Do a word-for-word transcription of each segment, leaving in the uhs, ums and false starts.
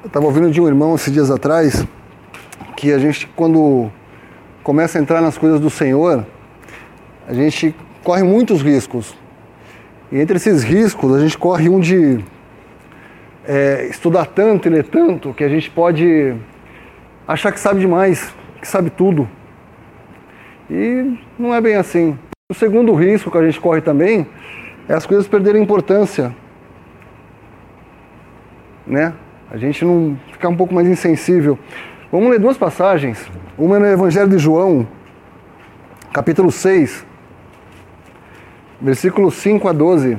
Eu estava ouvindo de um irmão esses dias atrás que a gente, quando começa a entrar nas coisas do Senhor, a gente corre muitos riscos. E entre esses riscos, a gente corre um de é, estudar tanto e ler tanto que a gente pode achar que sabe demais, que sabe tudo. E não é bem assim. O segundo risco que a gente corre também é as coisas perderem importância, né? A gente não ficar um pouco mais insensível. Vamos ler duas passagens. Uma é no Evangelho de João, capítulo seis, versículos cinco a doze.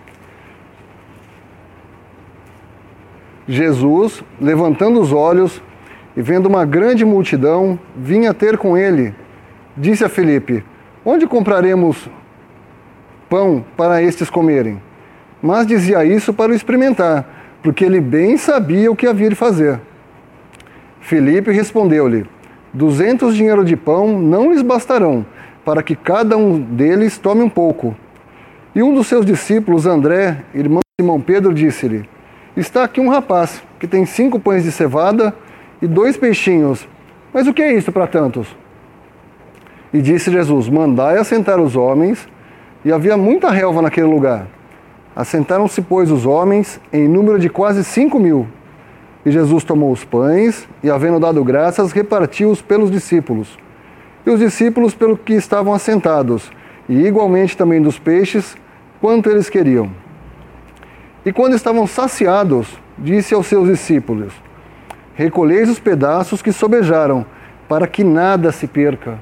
Jesus, levantando os olhos e vendo uma grande multidão, vinha ter com ele. Disse a Filipe: onde compraremos pão para estes comerem? Mas dizia isso para o experimentar, porque ele bem sabia o que havia de fazer. Filipe respondeu-lhe: duzentos dinheiros de pão não lhes bastarão, para que cada um deles tome um pouco. E um dos seus discípulos, André, irmão de Simão Pedro, disse-lhe: está aqui um rapaz que tem cinco pães de cevada e dois peixinhos. Mas o que é isso para tantos? E disse Jesus: mandai assentar os homens. E havia muita relva naquele lugar. Assentaram-se, pois, os homens, em número de quase cinco mil. E Jesus tomou os pães, e havendo dado graças, repartiu-os pelos discípulos. E os discípulos pelo que estavam assentados, e igualmente também dos peixes, quanto eles queriam. E quando estavam saciados, disse aos seus discípulos: recolheis os pedaços que sobejaram, para que nada se perca.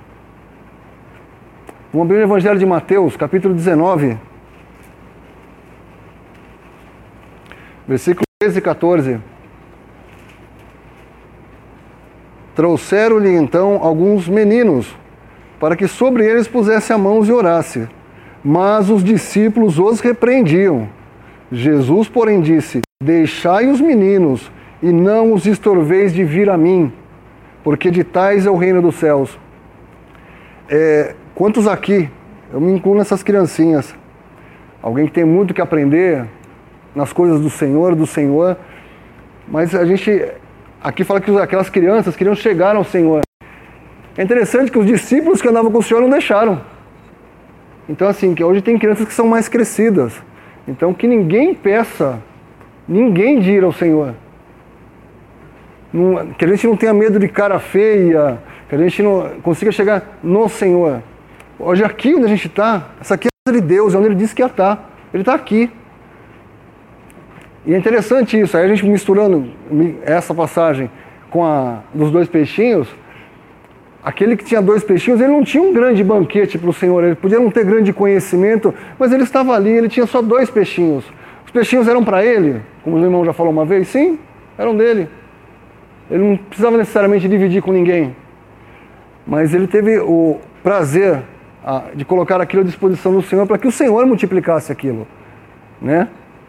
Vamos abrir o Evangelho de Mateus, capítulo dezenove, versículos treze e quatorze. Trouxeram-lhe então alguns meninos, para que sobre eles pusesse a mão e orasse. Mas os discípulos os repreendiam. Jesus, porém, disse: deixai os meninos, e não os estorveis de vir a mim, porque de tais é o reino dos céus. É, quantos aqui, eu me incluo nessas criancinhas, alguém que tem muito que aprender nas coisas do Senhor, do Senhor, mas a gente aqui fala que aquelas crianças queriam chegar ao Senhor. É interessante que os discípulos que andavam com o Senhor não deixaram. Então, assim, que hoje tem crianças que são mais crescidas. Então, que ninguém peça, ninguém de ir ao Senhor. Não, que a gente não tenha medo de cara feia, que a gente não consiga chegar no Senhor. Hoje aqui onde a gente está, essa aqui é a casa de Deus, é onde Ele disse que ia estar. Ele está aqui. E é interessante isso, aí a gente misturando essa passagem com a dos dois peixinhos, aquele que tinha dois peixinhos, ele não tinha um grande banquete para o Senhor, ele podia não ter grande conhecimento, mas ele estava ali, ele tinha só dois peixinhos. Os peixinhos eram para ele, como o irmão já falou uma vez, sim, eram dele. Ele não precisava necessariamente dividir com ninguém, mas ele teve o prazer de colocar aquilo à disposição do Senhor para que o Senhor multiplicasse aquilo, né?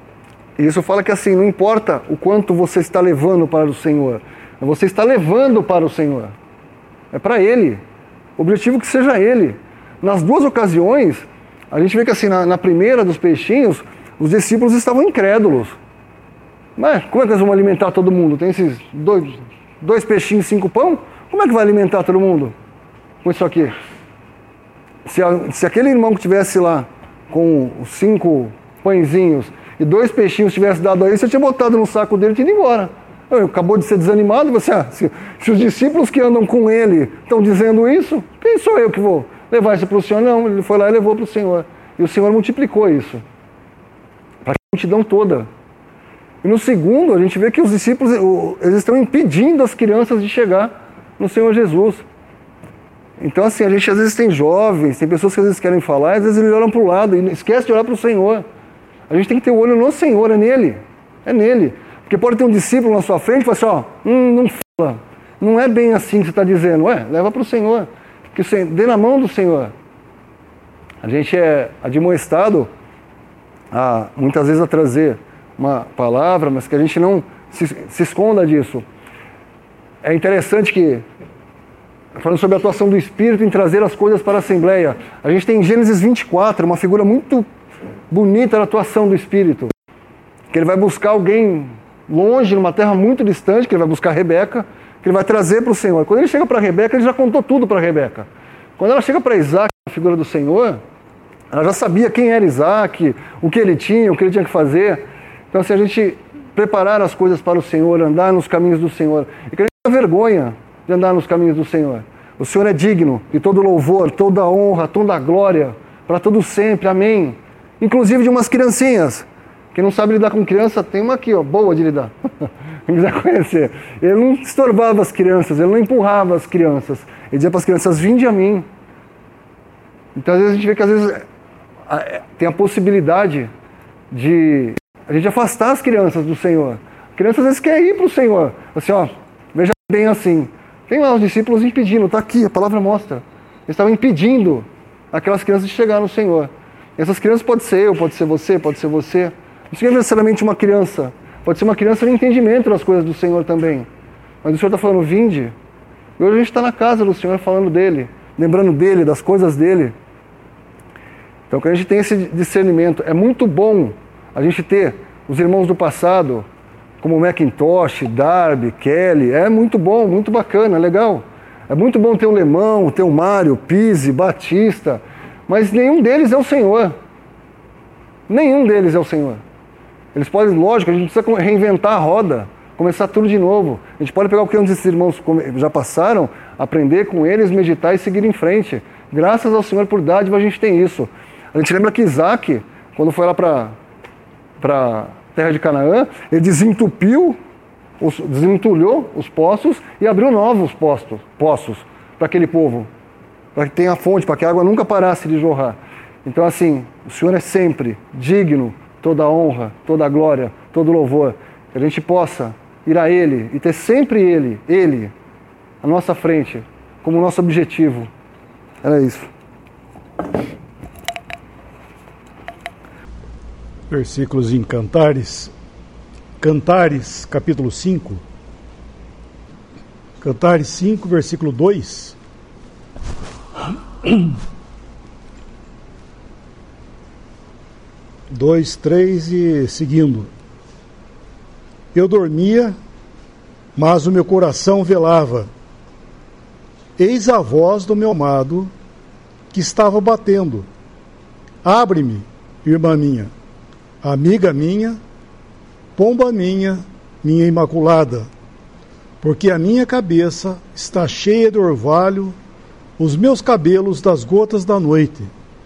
E isso fala que assim, não importa o quanto você está levando para o Senhor, você está levando para o Senhor. É para Ele. O objetivo é que seja Ele. Nas duas ocasiões, a gente vê que assim, na, na primeira dos peixinhos, os discípulos estavam incrédulos. Mas como é que eles vão alimentar todo mundo? Tem esses dois, dois peixinhos e cinco pão? Como é que vai alimentar todo mundo com isso aqui? Se, a, se aquele irmão que estivesse lá com os cinco pãezinhos e dois peixinhos tivesse dado a ele, você tinha botado no saco dele e tinha ido embora. Eu, acabou de ser desanimado, você, ah, se, se os discípulos que andam com ele estão dizendo isso, quem sou eu que vou levar isso para o Senhor? Não, ele foi lá e levou para o Senhor. E o Senhor multiplicou isso para a multidão toda. E no segundo, a gente vê que os discípulos eles estão impedindo as crianças de chegar no Senhor Jesus. Então, assim, a gente às vezes tem jovens, tem pessoas que às vezes querem falar, às vezes eles olham para o lado e esquecem de olhar para o Senhor. A gente tem que ter o olho no Senhor, é nele, é nele. Porque pode ter um discípulo na sua frente e falar assim, ó, hum, não fala, não é bem assim que você está dizendo. Ué, leva para o Senhor, que dê na mão do Senhor. A gente é admoestado a, muitas vezes a trazer uma palavra, mas que a gente não se, se esconda disso. É interessante que, falando sobre a atuação do Espírito em trazer as coisas para a Assembleia, a gente tem em Gênesis vinte e quatro uma figura muito bonita da atuação do Espírito, que ele vai buscar alguém longe, numa terra muito distante, que ele vai buscar Rebeca, que ele vai trazer para o Senhor. Quando ele chega para Rebeca, ele já contou tudo para Rebeca. Quando ela chega para Isaac, a figura do Senhor, ela já sabia quem era Isaac, o que ele tinha, o que ele tinha que fazer. Então, se a gente preparar as coisas para o Senhor, andar nos caminhos do Senhor, e que a gente tenha vergonha de andar nos caminhos do Senhor. O Senhor é digno de todo louvor, toda honra, toda glória, para todo sempre, amém. Inclusive de umas criancinhas. Quem não sabe lidar com criança, tem uma aqui, ó, boa de lidar. Quem quiser conhecer. Ele não estorbava as crianças, ele não empurrava as crianças. Ele dizia para as crianças, vinde a mim. Então, às vezes, a gente vê que, às vezes, tem a possibilidade de a gente afastar as crianças do Senhor. A criança, às vezes, quer ir para o Senhor. Assim, ó, veja bem assim. Tem lá os discípulos impedindo, está aqui, a palavra mostra. Eles estavam impedindo aquelas crianças de chegar no Senhor. E essas crianças pode ser eu, pode ser você, pode ser você. Não é necessariamente uma criança. Pode ser uma criança no entendimento das coisas do Senhor também. Mas o Senhor está falando, vinde. E hoje a gente está na casa do Senhor falando dele, lembrando dele, das coisas dele. Então, que a gente tem esse discernimento. É muito bom a gente ter os irmãos do passado, como Macintosh, Darby, Kelly. É muito bom, muito bacana, legal. É muito bom ter o Lemão, ter o Mário, Pise, Batista. Mas nenhum deles é o Senhor. Nenhum deles é o Senhor. Eles podem, lógico, a gente precisa reinventar a roda, começar tudo de novo. A gente pode pegar o que esses irmãos já passaram, aprender com eles, meditar e seguir em frente. Graças ao Senhor por dádiva a gente tem isso. A gente lembra que Isaac, quando foi lá para a terra de Canaã, ele desentupiu, os, desentulhou os poços e abriu novos poços, poços para aquele povo, para que tenha fonte, para que a água nunca parasse de jorrar. Então, assim, o Senhor é sempre digno, toda honra, toda glória, todo louvor, que a gente possa ir a Ele e ter sempre Ele, Ele, à nossa frente, como nosso objetivo. Era isso. Versículos em Cantares, Cantares, capítulo cinco, Cantares cinco, versículo dois. dois, três e seguindo. Eu dormia, mas o meu coração velava. Eis a voz do meu amado que estava batendo. Abre-me, irmã minha, amiga minha, pomba minha, minha imaculada, porque a minha cabeça está cheia de orvalho, os meus cabelos das gotas da noite.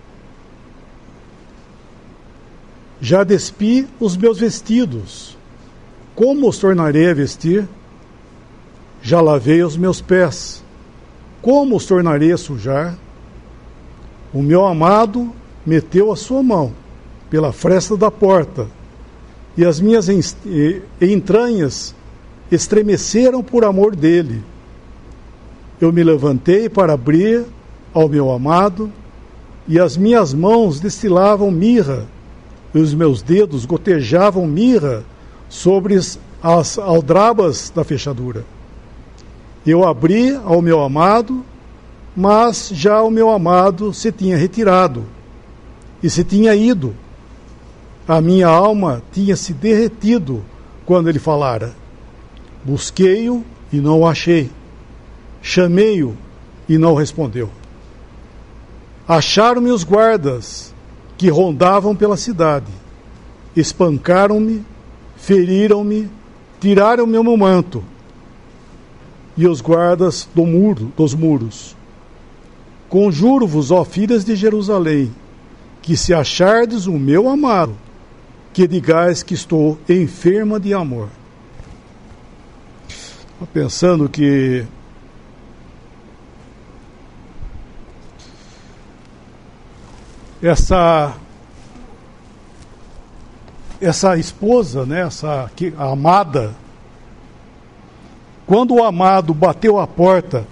Já despi os meus vestidos, como os tornarei a vestir? Já lavei os meus pés, como os tornarei a sujar? O meu amado meteu a sua mão pela fresta da porta, e as minhas entranhas estremeceram por amor dele. Eu me levantei para abrir ao meu amado, e as minhas mãos destilavam mirra, e os meus dedos gotejavam mirra sobre as aldrabas da fechadura. Eu abri ao meu amado, mas já o meu amado se tinha retirado, e se tinha ido. A minha alma tinha se derretido quando ele falara. Busquei-o e não o achei. Chamei-o e não respondeu. Acharam-me os guardas que rondavam pela cidade. Espancaram-me, feriram-me, tiraram meu manto. E os guardas do muro, dos muros. Conjuro-vos, ó filhas de Jerusalém, que se achardes o meu amado, que digais que estou enferma de amor. Estou pensando que essa essa esposa, né, essa que, a amada, quando o amado bateu a porta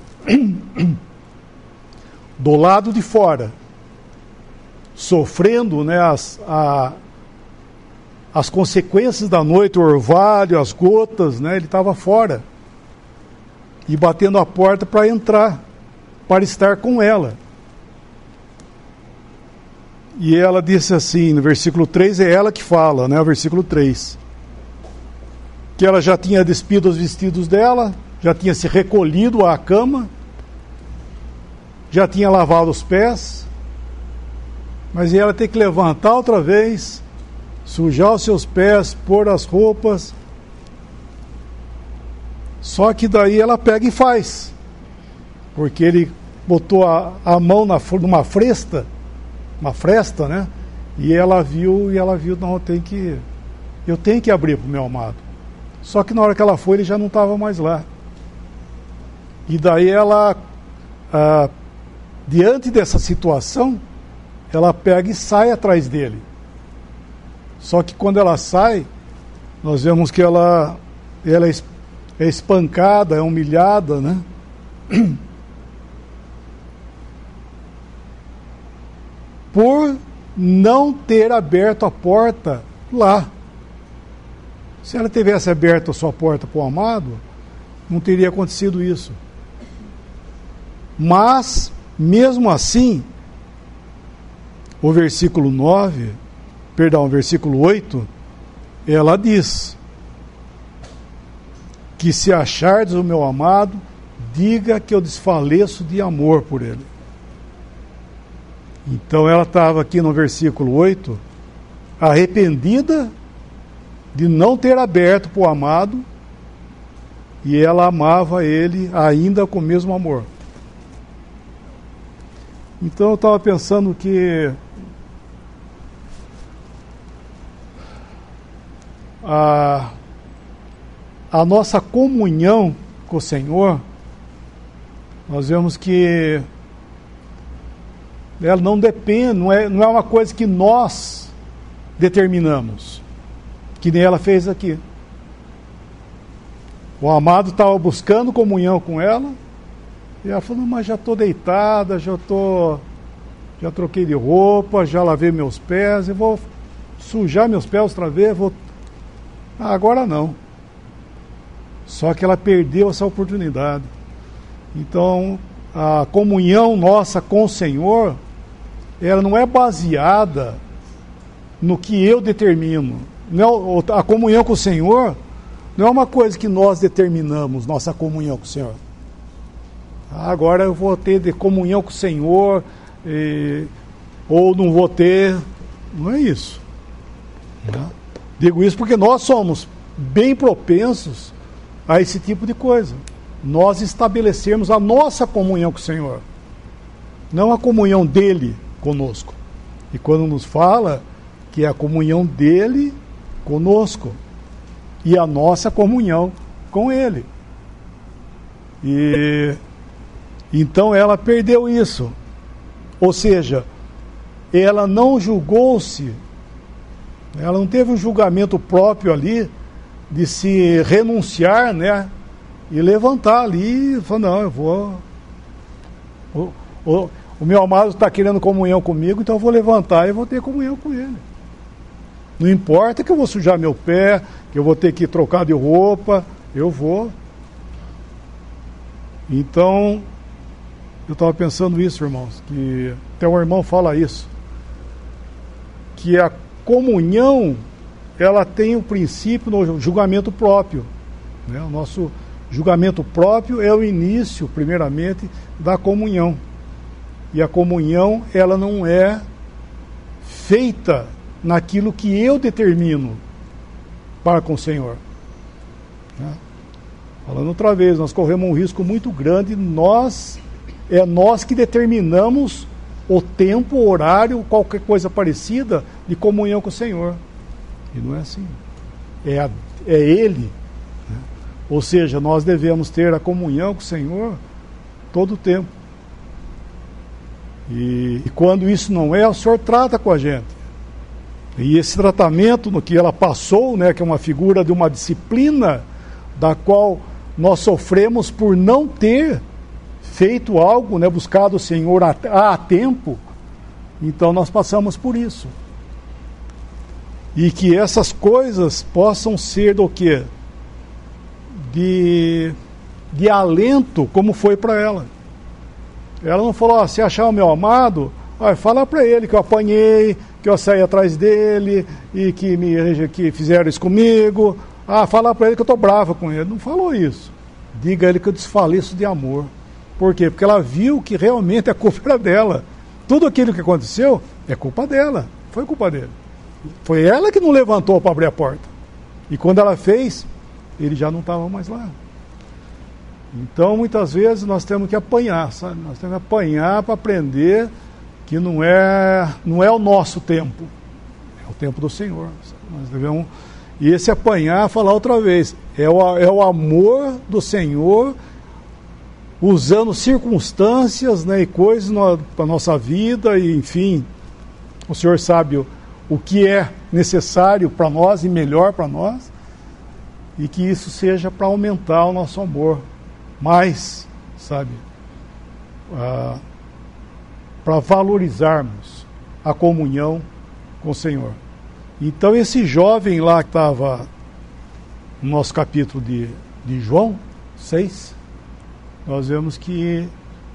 do lado de fora, sofrendo, né, as, a, as consequências da noite, o orvalho, as gotas, né, ele estava fora, e batendo a porta para entrar, para estar com ela. E ela disse assim, no versículo três, é ela que fala, né, o versículo três. que ela já tinha despido os vestidos dela, já tinha se recolhido à cama, já tinha lavado os pés, mas ela tem que levantar outra vez, sujar os seus pés, pôr as roupas. Só que daí ela pega e faz, porque ele botou a, a mão na, numa fresta, uma fresta, né? E ela viu, e ela viu, não, eu tenho que, eu tenho que abrir para o meu amado. Só que na hora que ela foi, ele já não estava mais lá. E daí ela, ah, diante dessa situação, ela pega e sai atrás dele. Só que quando ela sai, nós vemos que ela, ela é espancada, é humilhada, né? Por não ter aberto a porta lá. Se ela tivesse aberto a sua porta para o amado, não teria acontecido isso. Mas, mesmo assim, o versículo nove, perdão, o versículo oito, ela diz que se achardes o meu amado, diga que eu desfaleço de amor por ele. Então ela estava aqui no versículo oito, arrependida de não ter aberto para o amado, e ela amava ele ainda com o mesmo amor. Então eu estava pensando que a, a nossa comunhão com o Senhor, nós vemos que ela não depende, não é, não é uma coisa que nós determinamos, que nem ela fez aqui. O amado estava buscando comunhão com ela, e ela falou, mas já estou deitada, já tô, já troquei de roupa, já lavei meus pés, eu vou sujar meus pés outra vez, vou... Ah, agora não. Só que ela perdeu essa oportunidade. Então, a comunhão nossa com o Senhor, ela não é baseada no que eu determino. Não é, a comunhão com o Senhor não é uma coisa que nós determinamos, nossa comunhão com o Senhor. Agora eu vou ter de comunhão com o Senhor, e, ou não vou ter. Não é isso. Não. Digo isso porque nós somos bem propensos a esse tipo de coisa. Nós estabelecemos a nossa comunhão com o Senhor, não a comunhão dele conosco. E quando nos fala que é a comunhão dele conosco e a nossa comunhão com ele. E então ela perdeu isso. Ou seja, ela não julgou-se, ela não teve um julgamento próprio ali de se renunciar, né? E levantar ali e falar, não, eu vou... O, o, o meu amado está querendo comunhão comigo, então eu vou levantar e vou ter comunhão com ele. Não importa que eu vou sujar meu pé, que eu vou ter que trocar de roupa, eu vou. Então, eu estava pensando isso, irmãos, que até o irmão fala isso, que a comunhão, ela tem o princípio no julgamento próprio, né? O nosso julgamento próprio é o início, primeiramente, da comunhão. E a comunhão, ela não é feita naquilo que eu determino para com o Senhor. Né? Falando outra vez, nós corremos um risco muito grande, nós, é nós que determinamos o tempo, o horário, qualquer coisa parecida de comunhão com o Senhor. E não é assim. É, a, é Ele. Né? Ou seja, nós devemos ter a comunhão com o Senhor todo o tempo. E, e quando isso não é, o Senhor trata com a gente. E esse tratamento no que ela passou, né, que é uma figura de uma disciplina da qual nós sofremos por não ter feito algo, né, buscado o Senhor a, a tempo, então nós passamos por isso. E que essas coisas possam ser do quê? De, de alento, como foi para ela. Ela não falou, ah, se achar o meu amado, ah, fala para ele que eu apanhei, que eu saí atrás dele e que, me, que fizeram isso comigo. Ah, falar para ele que eu estou brava com ele. Não falou isso. Diga a ele que eu desfaleço de amor. Por quê? Porque ela viu que realmente a culpa era dela. Tudo aquilo que aconteceu é culpa dela. Foi culpa dele. Foi ela que não levantou para abrir a porta. E quando ela fez, ele já não estava mais lá. Então, muitas vezes, nós temos que apanhar, sabe? Nós temos que apanhar para aprender que não é, não é o nosso tempo. É o tempo do Senhor. Sabe? Nós devemos... E esse apanhar, falar outra vez, é o, é o amor do Senhor usando circunstâncias, né, e coisas para a nossa vida, e enfim, o Senhor sabe o, o que é necessário para nós e melhor para nós, e que isso seja para aumentar o nosso amor mais, sabe, ah, para valorizarmos a comunhão com o Senhor. Então esse jovem lá que estava no nosso capítulo de, de João seis, nós vemos que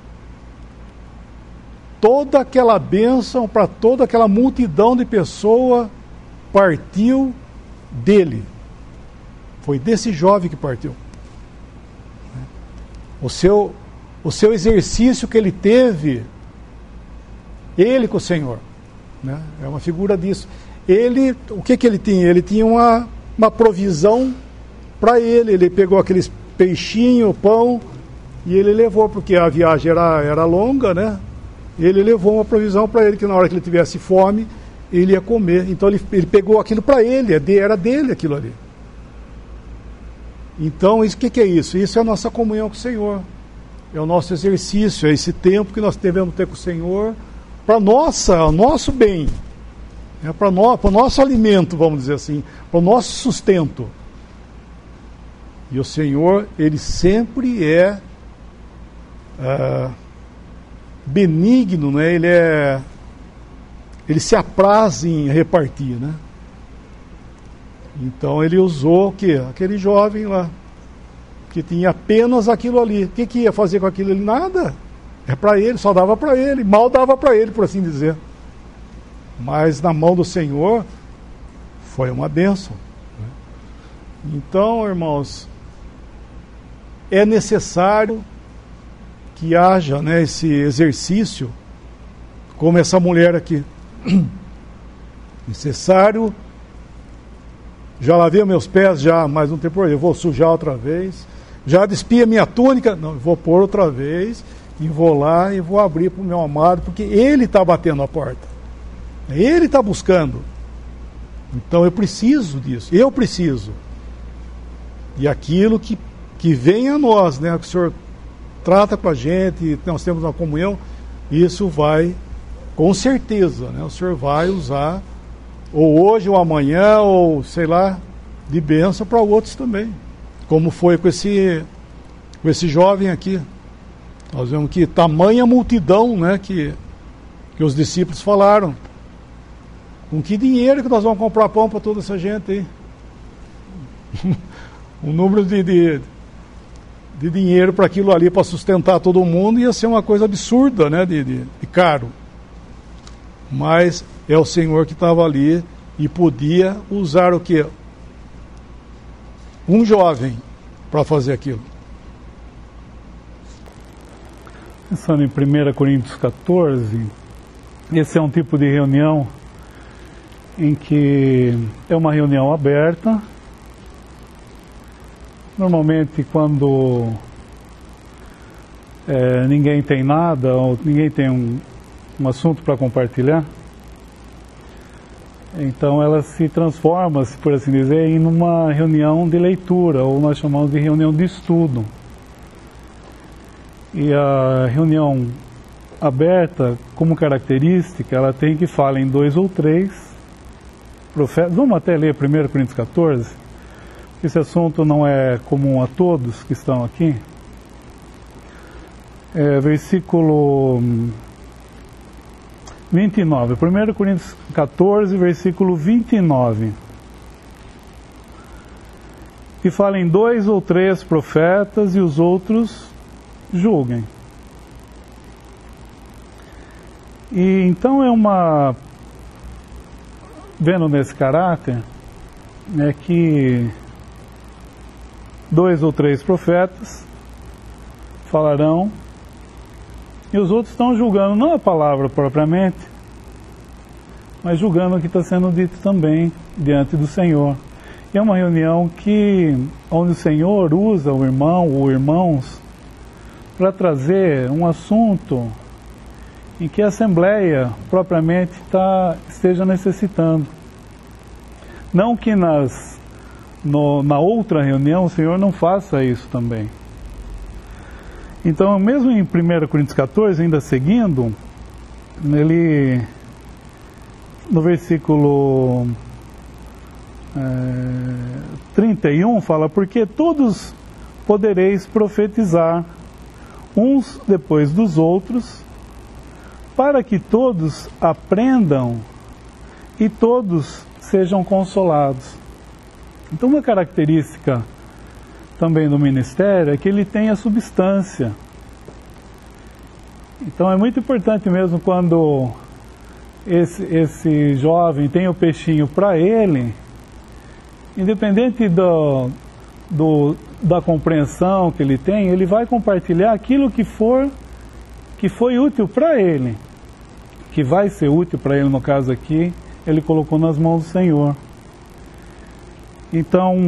toda aquela bênção para toda aquela multidão de pessoas partiu dele. Foi desse jovem que partiu. O seu, o seu exercício que ele teve, ele com o Senhor, né? É uma figura disso. Ele, o que que ele tinha? Ele tinha uma, uma provisão para ele. Ele pegou aqueles peixinhos, pão, e ele levou, porque a viagem era, era longa, né? Ele levou uma provisão para ele, que na hora que ele tivesse fome, ele ia comer. Então ele, ele pegou aquilo para ele, era dele aquilo ali. Então, o que que é isso? Isso é a nossa comunhão com o Senhor. É o nosso exercício, é esse tempo que nós devemos ter com o Senhor, para nossa, o nosso bem. É para no, o nosso alimento, vamos dizer assim, para o nosso sustento. E o Senhor, Ele sempre é, é benigno, né? Ele é, Ele se apraz em repartir, né? Então Ele usou o quê? Aquele jovem lá, que tinha apenas aquilo ali. O que que ia fazer com aquilo ali? Nada. É para ele, só dava para ele, mal dava para ele, por assim dizer. Mas na mão do Senhor foi uma bênção. Então, irmãos, é necessário que haja, né, esse exercício, como essa mulher aqui. Necessário. Já lavei meus pés, já, mas não tem problema, eu vou sujar outra vez. Já despi a minha túnica, não, eu vou pôr outra vez, e vou lá e vou abrir para o meu amado, porque ele está batendo a porta. Ele está buscando. Então eu preciso disso, eu preciso. E aquilo que, que vem a nós, né, que o Senhor trata com a gente, nós temos uma comunhão, isso vai, com certeza, né, o Senhor vai usar, ou hoje ou amanhã, ou sei lá, de bênção para outros também. Como foi com esse, com esse jovem aqui. Nós vemos que tamanha multidão, né, que, que os discípulos falaram. Com que dinheiro que nós vamos comprar pão para toda essa gente aí? O número de, de, de dinheiro para aquilo ali, para sustentar todo mundo, ia ser uma coisa absurda, né, de, de, de caro. Mas é o Senhor que estava ali e podia usar o quê? Um jovem para fazer aquilo. Pensando em primeira Coríntios quatorze, esse é um tipo de reunião em que é uma reunião aberta. Normalmente quando é, ninguém tem nada, ou ninguém tem um, um assunto para compartilhar, então ela se transforma, por assim dizer, em uma reunião de leitura, ou nós chamamos de reunião de estudo. E a reunião aberta, como característica, ela tem que falar em dois ou três profetas. Vamos até ler primeira Coríntios quatorze. Esse assunto não é comum a todos que estão aqui. É, versículo vinte e nove. primeira Coríntios quatorze, versículo vinte e nove. Que fala em dois ou três profetas e os outros julguem. E então é uma, vendo nesse caráter, é que dois ou três profetas falarão, e os outros estão julgando não a palavra propriamente, mas julgando o que está sendo dito também diante do Senhor. E é uma reunião que, onde o Senhor usa o irmão ou irmãos para trazer um assunto em que a Assembleia propriamente tá, esteja necessitando. Não que nas, no, na outra reunião o Senhor não faça isso também. Então, mesmo em primeira Coríntios quatorze, ainda seguindo, ele, no versículo é, trinta e um, fala: porque todos podereis profetizar, uns depois dos outros, para que todos aprendam e todos sejam consolados. Então, uma característica também do ministério é que ele tem a substância. Então, é muito importante mesmo quando esse, esse jovem tem o peixinho para ele, independente do, do, da compreensão que ele tem, ele vai compartilhar aquilo que for, que foi útil para ele, que vai ser útil para ele, no caso aqui, ele colocou nas mãos do Senhor. Então,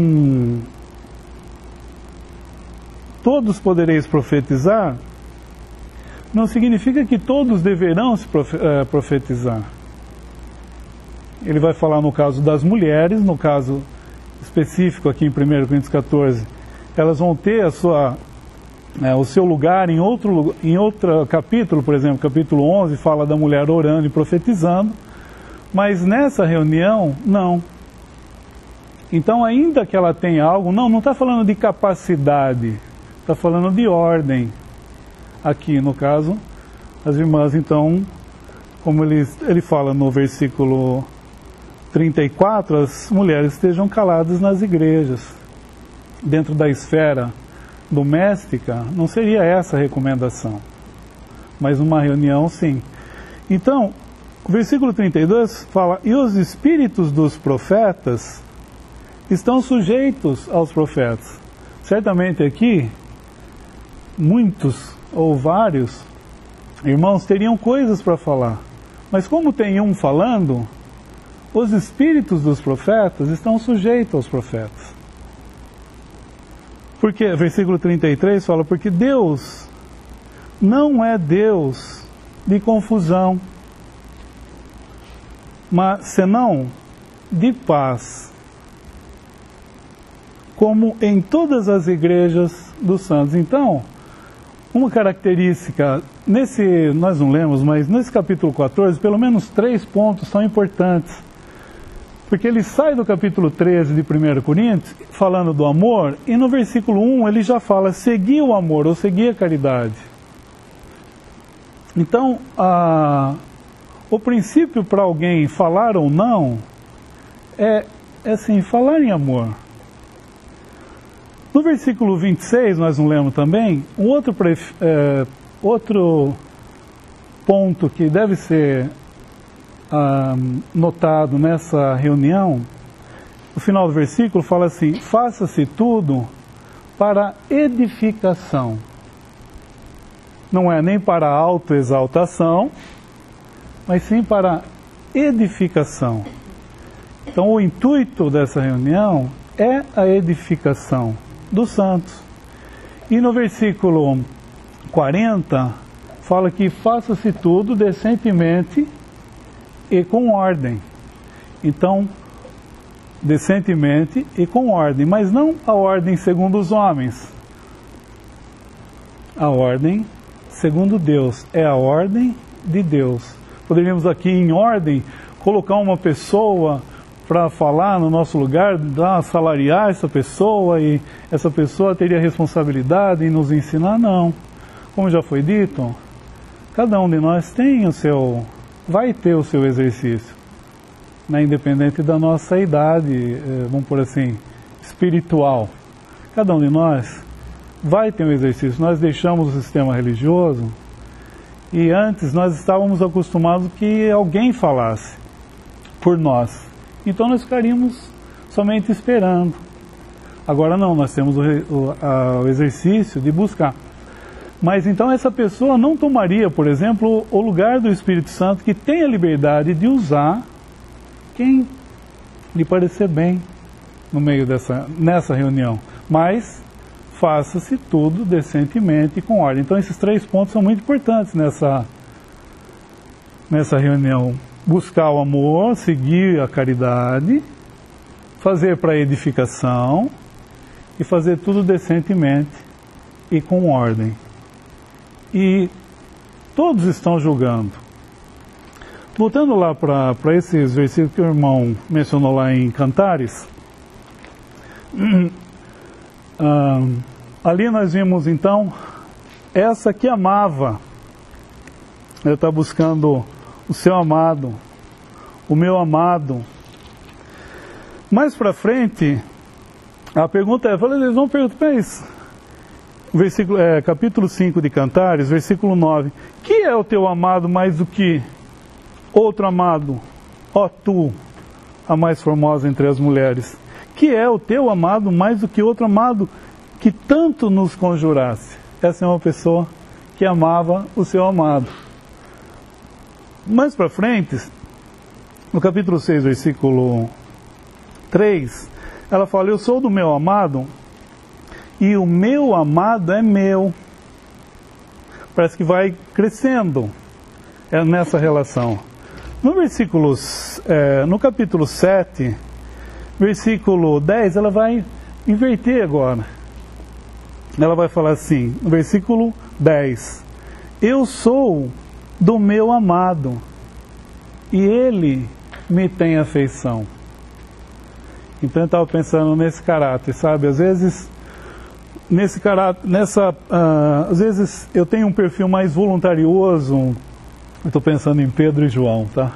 todos podereis profetizar, não significa que todos deverão se profetizar. Ele vai falar no caso das mulheres, no caso específico aqui em primeira Coríntios quatorze, elas vão ter a sua, é, o seu lugar em outro, em outro capítulo, por exemplo, capítulo onze, fala da mulher orando e profetizando, mas nessa reunião, não. Então, ainda que ela tenha algo, não, não está falando de capacidade, está falando de ordem. Aqui, no caso, as irmãs, então, como ele, ele fala no versículo trinta e quatro, as mulheres estejam caladas nas igrejas. Dentro da esfera doméstica, não seria essa a recomendação, mas numa reunião, sim. Então, o versículo trinta e dois fala: e os espíritos dos profetas estão sujeitos aos profetas. Certamente aqui, muitos ou vários irmãos teriam coisas para falar, mas como tem um falando, os espíritos dos profetas estão sujeitos aos profetas. Porque, versículo trinta e três fala: porque Deus não é Deus de confusão, mas senão de paz, como em todas as igrejas dos santos. Então, uma característica, nesse, nós não lemos, mas nesse capítulo quatorze, pelo menos três pontos são importantes. Porque ele sai do capítulo treze de primeira Coríntios, falando do amor, e no versículo um ele já fala: segui o amor, ou segui a caridade. Então, a, o princípio para alguém falar ou não, é, é assim, falar em amor. No versículo vinte e seis, nós não lemos também, um outro, é, outro ponto que deve ser ah, notado nessa reunião, o final do versículo fala assim: faça-se tudo para edificação. Não é nem para autoexaltação, mas sim para edificação. Então, o intuito dessa reunião é a edificação dos santos. E no versículo quarenta fala que faça-se tudo decentemente e com ordem. Então, decentemente e com ordem, mas não a ordem segundo os homens. A ordem segundo Deus, é a ordem de Deus. Poderíamos aqui em ordem colocar uma pessoa para falar no nosso lugar, dar, salariar essa pessoa, e essa pessoa teria responsabilidade em nos ensinar. Não. Como já foi dito, cada um de nós tem o seu, vai ter o seu exercício, né, independente da nossa idade, vamos por assim, espiritual. Cada um de nós vai ter um exercício. Nós deixamos o sistema religioso e antes nós estávamos acostumados que alguém falasse por nós. Então nós ficaríamos somente esperando. Agora não, nós temos o, o, a, o exercício de buscar. Mas então essa pessoa não tomaria, por exemplo, o lugar do Espírito Santo, que tem a liberdade de usar quem lhe parecer bem no meio dessa, nessa reunião. Mas faça-se tudo decentemente e com ordem. Então esses três pontos são muito importantes nessa, nessa reunião. Buscar o amor, seguir a caridade, fazer para edificação e fazer tudo decentemente e com ordem. E todos estão julgando. Voltando lá para esses versículos que o irmão mencionou lá em Cantares, ah, ali nós vimos então essa que amava, ela está buscando o seu amado, o meu amado. Mais para frente, a pergunta é, eles vão perguntar isso. Versículo, é, capítulo cinco de Cantares, versículo nove. Que é o teu amado mais do que outro amado? Ó tu, a mais formosa entre as mulheres. Que é o teu amado mais do que outro amado que tanto nos conjurasse? Essa é uma pessoa que amava o seu amado. Mais para frente, no capítulo seis, versículo três, ela fala, eu sou do meu amado e o meu amado é meu. Parece que vai crescendo é nessa relação. No versículo, é, no capítulo sete, versículo dez, ela vai inverter agora. Ela vai falar assim, no versículo dez, eu sou do meu amado e ele me tem afeição. Então eu estava pensando nesse caráter, sabe? Às vezes nesse caráter, nessa, uh, às vezes eu tenho um perfil mais voluntarioso. Eu estou pensando em Pedro e João, tá?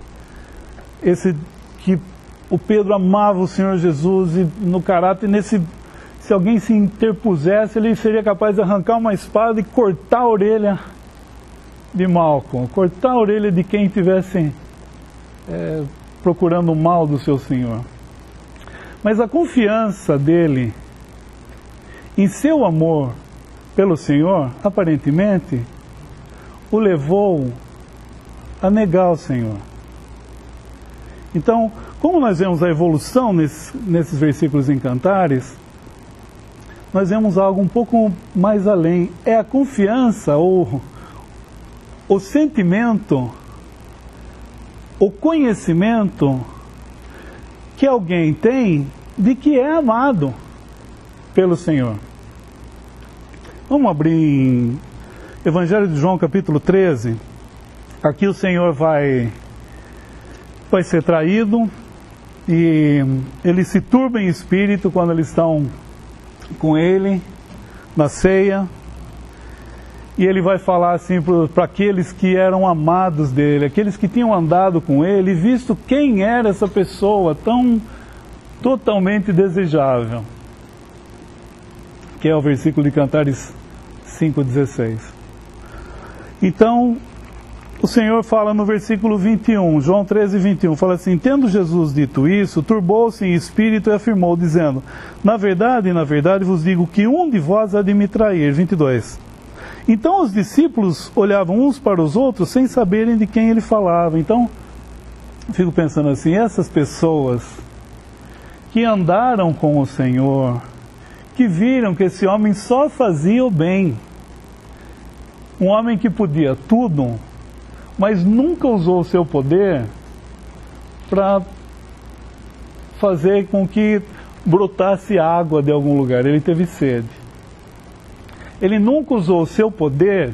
Esse que o Pedro amava o Senhor Jesus e no caráter, nesse, se alguém se interpusesse, ele seria capaz de arrancar uma espada e cortar a orelha de Malcolm, cortar a orelha de quem estivesse é, procurando o mal do seu Senhor. Mas a confiança dele em seu amor pelo Senhor, aparentemente, o levou a negar o Senhor. Então, como nós vemos a evolução nesses, nesses versículos em Cantares, nós vemos algo um pouco mais além. É a confiança, ou o sentimento, o conhecimento que alguém tem de que é amado pelo Senhor. Vamos abrir em Evangelho de João, capítulo treze. Aqui o Senhor vai, vai ser traído e ele se turba em espírito quando eles estão com ele na ceia. E ele vai falar assim para aqueles que eram amados dele, aqueles que tinham andado com ele, visto quem era essa pessoa tão totalmente desejável. Que é o versículo de Cantares cinco, dezesseis. Então, o Senhor fala no versículo vinte e um, João treze, vinte e um, fala assim, tendo Jesus dito isso, turbou-se em espírito e afirmou, dizendo, na verdade, na verdade vos digo que um de vós há de me trair. vinte e dois. Então os discípulos olhavam uns para os outros sem saberem de quem ele falava. Então, eu fico pensando assim, essas pessoas que andaram com o Senhor, que viram que esse homem só fazia o bem, um homem que podia tudo, mas nunca usou o seu poder para fazer com que brotasse água de algum lugar. Ele teve sede. Ele nunca usou o seu poder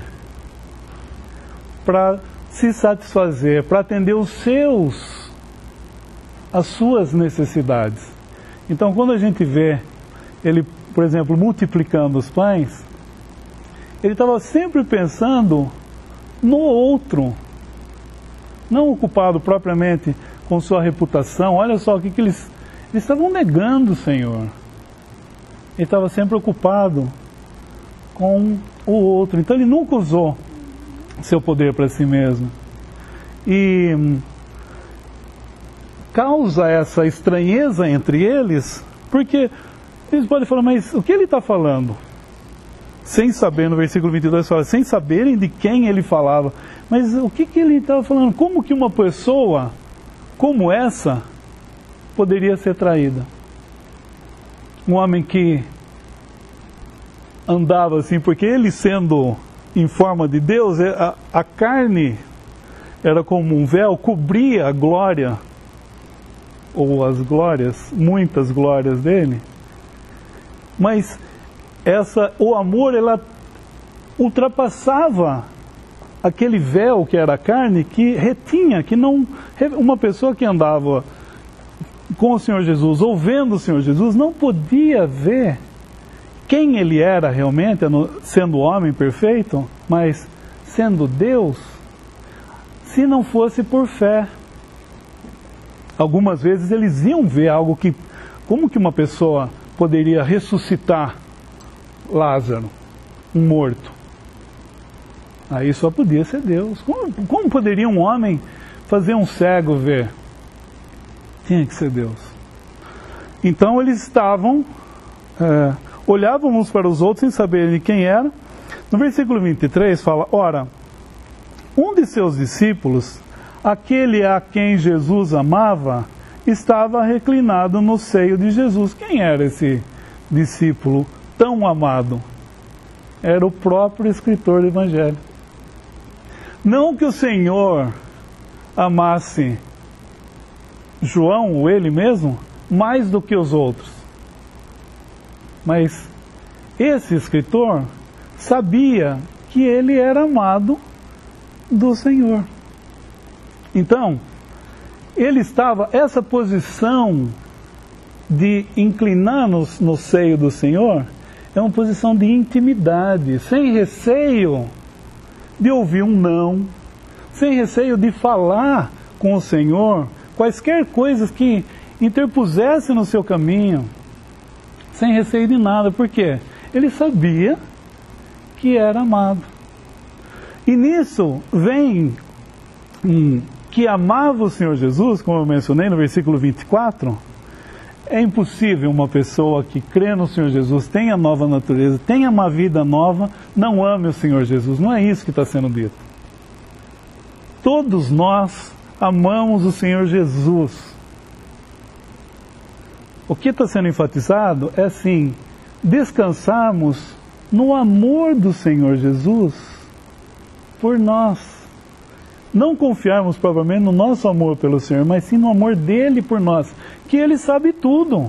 para se satisfazer, para atender os seus, as suas necessidades. Então, quando a gente vê ele, por exemplo, multiplicando os pães, ele estava sempre pensando no outro, não ocupado propriamente com sua reputação. Olha só o que, que eles, eles estavam negando o Senhor. Ele estava sempre ocupado com o outro. Então ele nunca usou seu poder para si mesmo. E causa essa estranheza entre eles, porque Eles podem falar, mas o que ele está falando? Sem saber, no versículo vinte e dois fala, sem saberem de quem ele falava. Mas o que, que ele estava falando? Como que uma pessoa como essa poderia ser traída? Um homem que andava assim, porque ele sendo em forma de Deus, a, a carne era como um véu, cobria a glória, ou as glórias, muitas glórias dele. Mas essa, o amor, ela ultrapassava aquele véu que era a carne, que retinha, que não, uma pessoa que andava com o Senhor Jesus, ou vendo o Senhor Jesus, não podia ver quem ele era realmente, sendo homem perfeito, mas sendo Deus, se não fosse por fé. Algumas vezes eles iam ver algo que, como que uma pessoa poderia ressuscitar Lázaro, um morto? Aí só podia ser Deus. Como, como poderia um homem fazer um cego ver? Tinha que ser Deus. Então eles estavam, é, olhavam uns para os outros sem saberem quem era. No versículo vinte e três fala, ora, um de seus discípulos, aquele a quem Jesus amava, estava reclinado no seio de Jesus. Quem era esse discípulo tão amado? Era o próprio escritor do Evangelho. Não que o Senhor amasse João, ou ele mesmo, mais do que os outros. Mas esse escritor sabia que ele era amado do Senhor. Então, ele estava, essa posição de inclinar no, no seio do Senhor, é uma posição de intimidade, sem receio de ouvir um não, sem receio de falar com o Senhor, quaisquer coisas que interpusessem no seu caminho, sem receio de nada. Por quê? Ele sabia que era amado. E nisso vem um, que amava o Senhor Jesus, como eu mencionei no versículo vinte e quatro. É impossível uma pessoa que crê no Senhor Jesus, tenha nova natureza, tenha uma vida nova, não ame o Senhor Jesus. Não é isso que está sendo dito. Todos nós amamos o Senhor Jesus. O que está sendo enfatizado é assim, descansarmos no amor do Senhor Jesus por nós. Não confiarmos propriamente no nosso amor pelo Senhor, mas sim no amor dele por nós, que ele sabe tudo.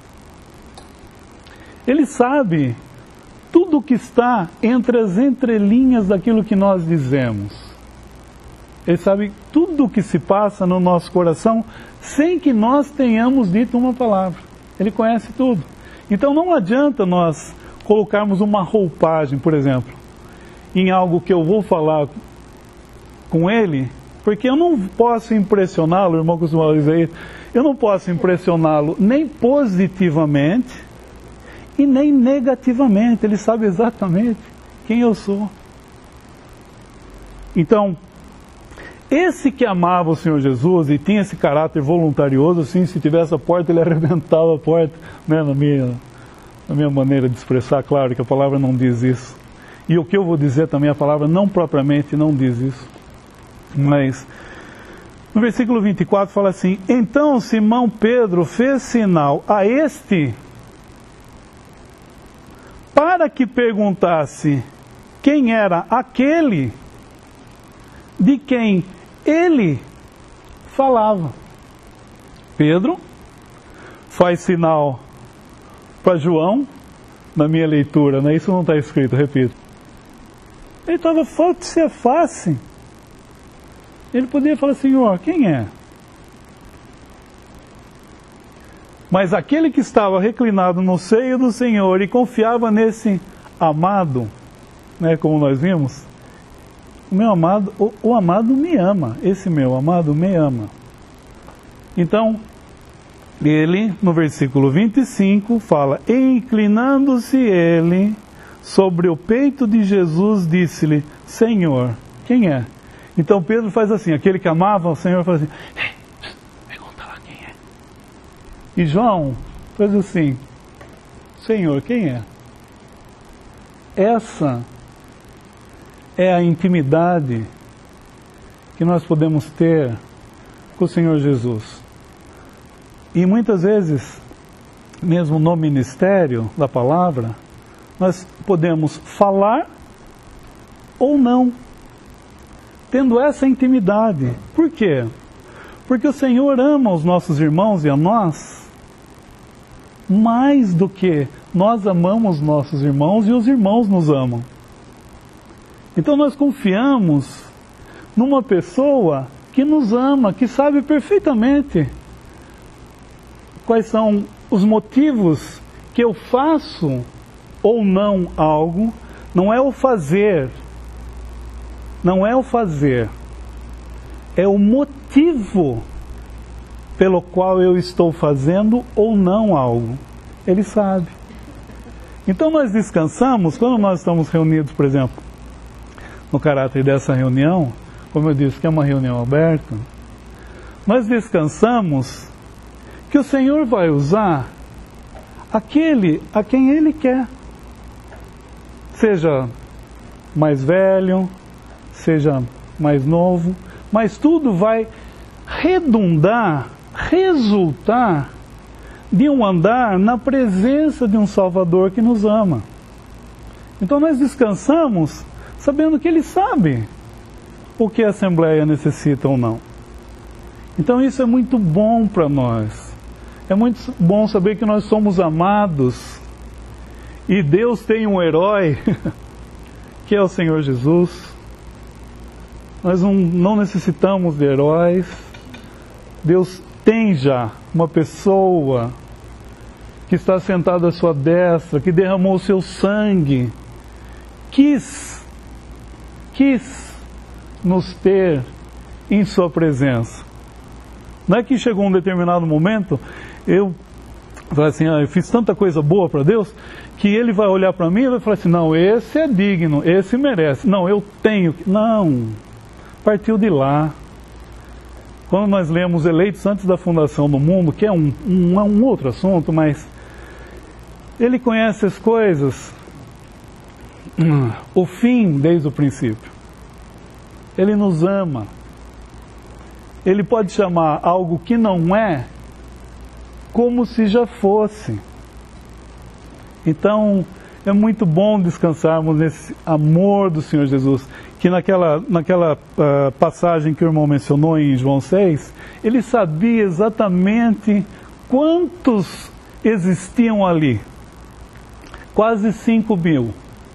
Ele sabe tudo o que está entre as entrelinhas daquilo que nós dizemos. Ele sabe tudo o que se passa no nosso coração sem que nós tenhamos dito uma palavra. Ele conhece tudo. Então não adianta nós colocarmos uma roupagem, por exemplo, em algo que eu vou falar com ele, porque eu não posso impressioná-lo, o irmão costuma dizer, eu não posso impressioná-lo nem positivamente e nem negativamente. Ele sabe exatamente quem eu sou. Então, esse que amava o Senhor Jesus e tinha esse caráter voluntarioso, assim, se tivesse a porta, ele arrebentava a porta, né, na minha, na minha maneira de expressar. Claro que a palavra não diz isso. E o que eu vou dizer também, a palavra não propriamente não diz isso. Mas, no versículo vinte e quatro fala assim, então Simão Pedro fez sinal a este, para que perguntasse quem era aquele de quem ele falava. Pedro faz sinal para João, na minha leitura, né? Isso não está escrito, repito. Ele estava face a face. Ele poderia falar, Senhor, quem é? Mas aquele que estava reclinado no seio do Senhor e confiava nesse amado, né, como nós vimos, o meu amado, o, o amado me ama, esse meu amado me ama. Então, ele, no versículo vinte e cinco, fala, e inclinando-se ele sobre o peito de Jesus, disse-lhe, Senhor, quem é? Então Pedro faz assim, aquele que amava o Senhor faz assim, ei, pergunta lá quem é. E João faz assim, Senhor, quem é? Essa é a intimidade que nós podemos ter com o Senhor Jesus. E muitas vezes, mesmo no ministério da palavra, nós podemos falar ou não, tendo essa intimidade. Por quê? Porque o Senhor ama os nossos irmãos e a nós mais do que nós amamos nossos irmãos e os irmãos nos amam. Então nós confiamos numa pessoa que nos ama, que sabe perfeitamente quais são os motivos que eu faço ou não algo. Não é o fazer, não é o fazer, é o motivo pelo qual eu estou fazendo ou não algo. Ele sabe. Então nós descansamos, quando nós estamos reunidos, por exemplo, no caráter dessa reunião, como eu disse que é uma reunião aberta, nós descansamos que o Senhor vai usar aquele a quem Ele quer. Seja mais velho, seja mais novo, mas tudo vai redundar, resultar de um andar na presença de um Salvador que nos ama. Então nós descansamos sabendo que Ele sabe o que a Assembleia necessita ou não. Então isso é muito bom para nós. É muito bom saber que nós somos amados e Deus tem um herói que é o Senhor Jesus. Nós não, não necessitamos de heróis. Deus tem já uma pessoa que está sentada à sua destra, que derramou o seu sangue, quis, quis nos ter em sua presença. Não é que chegou um determinado momento, eu falei assim, ah, eu fiz tanta coisa boa para Deus, que Ele vai olhar para mim e vai falar assim, não, esse é digno, esse merece, não, eu tenho que... Não, partiu de lá. Quando nós lemos Eleitos antes da fundação do mundo, que é um, um, um outro assunto, mas Ele conhece as coisas, o fim desde o princípio. Ele nos ama. Ele pode chamar algo que não é, como se já fosse. Então, é muito bom descansarmos nesse amor do Senhor Jesus, que naquela, naquela uh, passagem que o irmão mencionou em João seis, ele sabia exatamente quantos existiam ali. Quase cinco mil.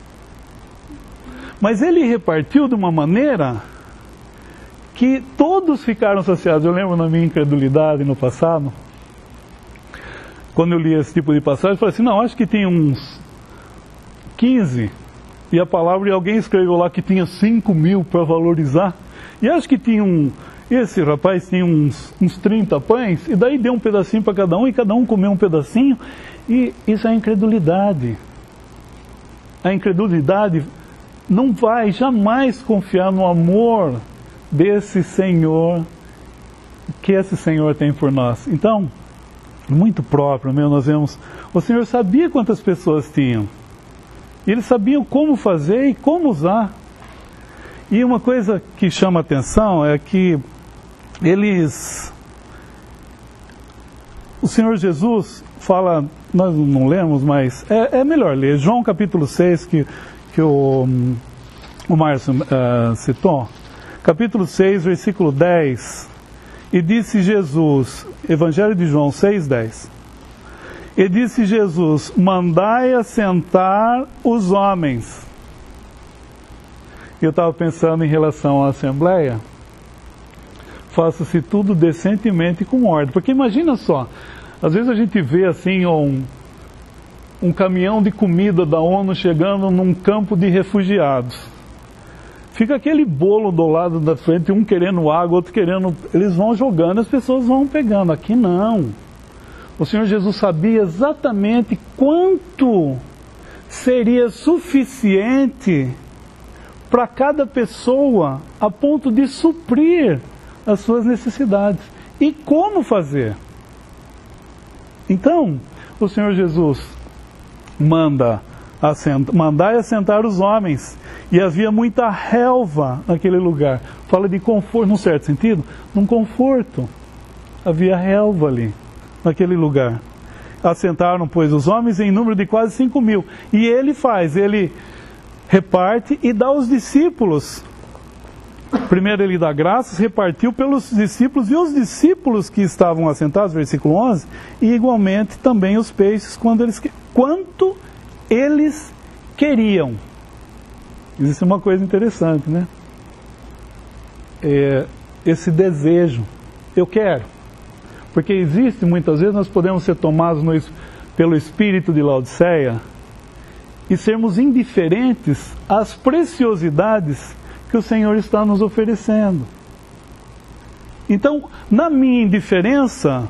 Mas ele repartiu de uma maneira que todos ficaram saciados. Eu lembro na minha incredulidade no passado, quando eu li esse tipo de passagem, eu falei assim, não, acho que tem uns quinze, e a palavra, e alguém escreveu lá que tinha cinco mil para valorizar, e acho que tinha um, esse rapaz tinha uns, uns trinta pães, e daí deu um pedacinho para cada um, e cada um comeu um pedacinho, e isso é a incredulidade. A incredulidade não vai jamais confiar no amor desse Senhor, que esse Senhor tem por nós. Então, muito próprio mesmo, nós vemos, o Senhor sabia quantas pessoas tinham, e Ele sabia como fazer e como usar. E uma coisa que chama atenção é que eles, o Senhor Jesus fala, nós não lemos, mas é, é melhor ler, João capítulo seis, que, que o, o Márcio uh, citou, capítulo seis, versículo dez, e disse Jesus, Evangelho de João seis, dez, e disse Jesus, mandai assentar os homens. Eu estava pensando em relação à Assembleia, faça-se tudo decentemente e com ordem, porque imagina só, às vezes a gente vê assim um, um caminhão de comida da ONU chegando num campo de refugiados. Fica aquele bolo do lado da frente, um querendo água, outro querendo... Eles vão jogando, as pessoas vão pegando. Aqui não. O Senhor Jesus sabia exatamente quanto seria suficiente para cada pessoa, a ponto de suprir as suas necessidades. E como fazer? Então, o Senhor Jesus manda assenta, mandar e assentar os homens, e havia muita relva naquele lugar. Fala de conforto, num certo sentido, num conforto. Havia relva ali, naquele lugar. Assentaram, pois, os homens em número de quase cinco mil. E ele faz, ele reparte e dá aos discípulos. Primeiro ele dá graças, repartiu pelos discípulos, e os discípulos que estavam assentados, versículo onze, e igualmente também os peixes, quando eles, quanto eles queriam. Existe uma coisa interessante, né? É, esse desejo, eu quero. Porque existe, muitas vezes, nós podemos ser tomados no, pelo espírito de Laodiceia e sermos indiferentes às preciosidades que o Senhor está nos oferecendo. Então, na minha indiferença,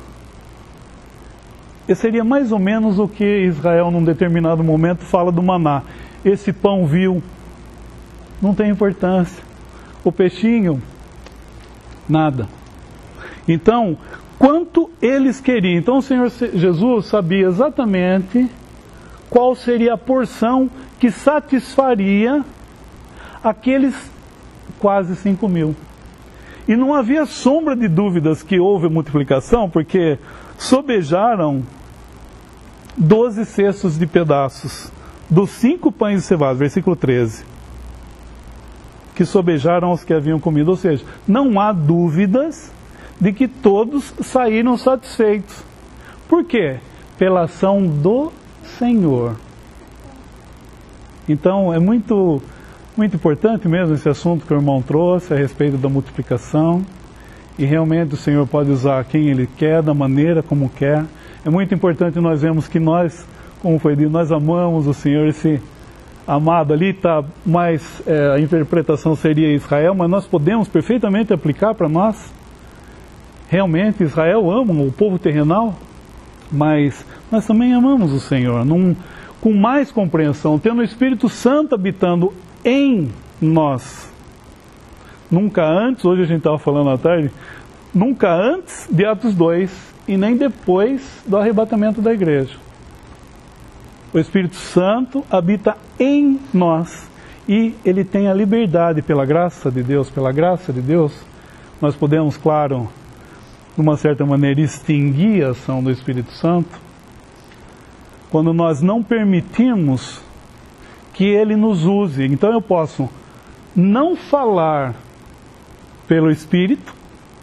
seria mais ou menos o que Israel, num determinado momento, fala do maná. Esse pão vil não tem importância. O peixinho, nada. Então, quanto eles queriam. Então, o Senhor Jesus sabia exatamente qual seria a porção que satisfaria aqueles quase cinco mil. E não havia sombra de dúvidas que houve multiplicação, porque sobejaram doze cestos de pedaços dos cinco pães de cevada, versículo treze, que sobejaram os que haviam comido. Ou seja, não há dúvidas de que todos saíram satisfeitos. Por quê? Pela ação do Senhor. Então é muito, muito importante mesmo esse assunto que o irmão trouxe a respeito da multiplicação. E realmente o Senhor pode usar quem Ele quer, da maneira como quer. É muito importante nós vemos que nós, como foi dito, nós amamos o Senhor. Esse amado ali está mais, é, a interpretação seria Israel, mas nós podemos perfeitamente aplicar para nós. Realmente Israel ama o povo terrenal, mas nós também amamos o Senhor, num, com mais compreensão, tendo o Espírito Santo habitando em nós. Nunca antes, hoje a gente estava falando à tarde, nunca antes de Atos dois e nem depois do arrebatamento da igreja. O Espírito Santo habita em nós e Ele tem a liberdade, pela graça de Deus, pela graça de Deus, nós podemos, claro, de uma certa maneira, extinguir a ação do Espírito Santo, quando nós não permitimos que Ele nos use. Então eu posso não falar pelo Espírito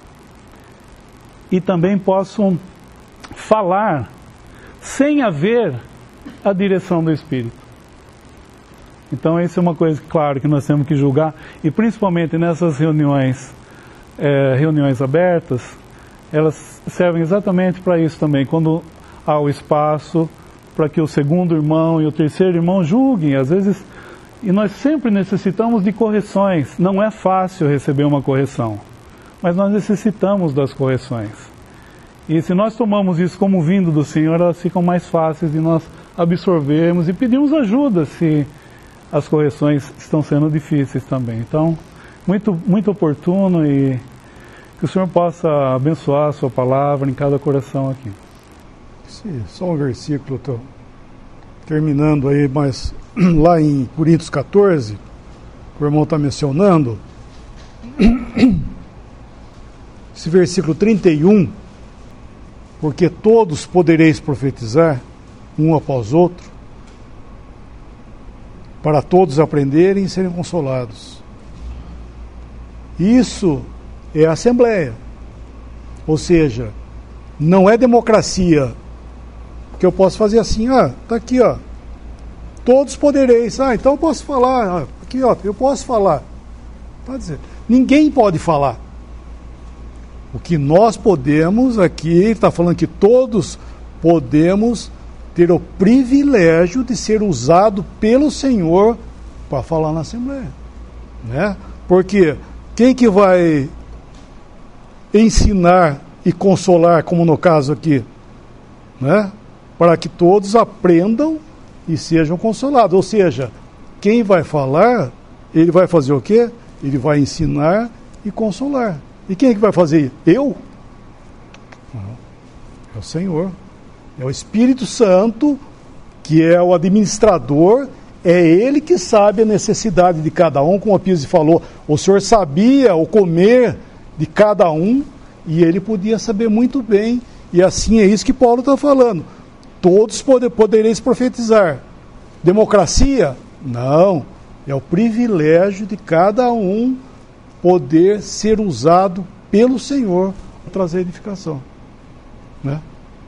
e também posso falar sem haver a direção do Espírito. Então isso é uma coisa, claro, que nós temos que julgar, e principalmente nessas reuniões, é, reuniões abertas, elas servem exatamente para isso também, quando há o espaço para que o segundo irmão e o terceiro irmão julguem, às vezes, e nós sempre necessitamos de correções. Não é fácil receber uma correção, mas nós necessitamos das correções. E se nós tomamos isso como vindo do Senhor, elas ficam mais fáceis de nós absorvermos e pedirmos ajuda se as correções estão sendo difíceis também. Então, muito, muito oportuno, e que o Senhor possa abençoar a sua palavra em cada coração aqui. Sim, só um versículo, estou terminando aí, mas lá em Coríntios catorze, o irmão está mencionando, esse versículo trinta e um, porque todos podereis profetizar, um após outro, para todos aprenderem e serem consolados. Isso é a Assembleia. Ou seja, não é democracia, que eu posso fazer assim, ah, tá aqui, ó, todos podereis, ah, então eu posso falar, ah, aqui, ó, eu posso falar. Pode dizer, ninguém pode falar. O que nós podemos aqui, está falando que todos podemos ter o privilégio de ser usado pelo Senhor para falar na Assembleia, né? Porque quem que vai ensinar e consolar, como no caso aqui, né? Para que todos aprendam e sejam consolados. Ou seja, quem vai falar, ele vai fazer o quê? Ele vai ensinar e consolar. E quem é que vai fazer? Eu? É o Senhor. É o Espírito Santo que é o administrador, é ele que sabe a necessidade de cada um, como a Pise falou, o Senhor sabia o comer de cada um, e ele podia saber muito bem, e assim é isso que Paulo está falando. Todos poder, podereis profetizar. Democracia? Não. É o privilégio de cada um poder ser usado pelo Senhor para trazer edificação. Né?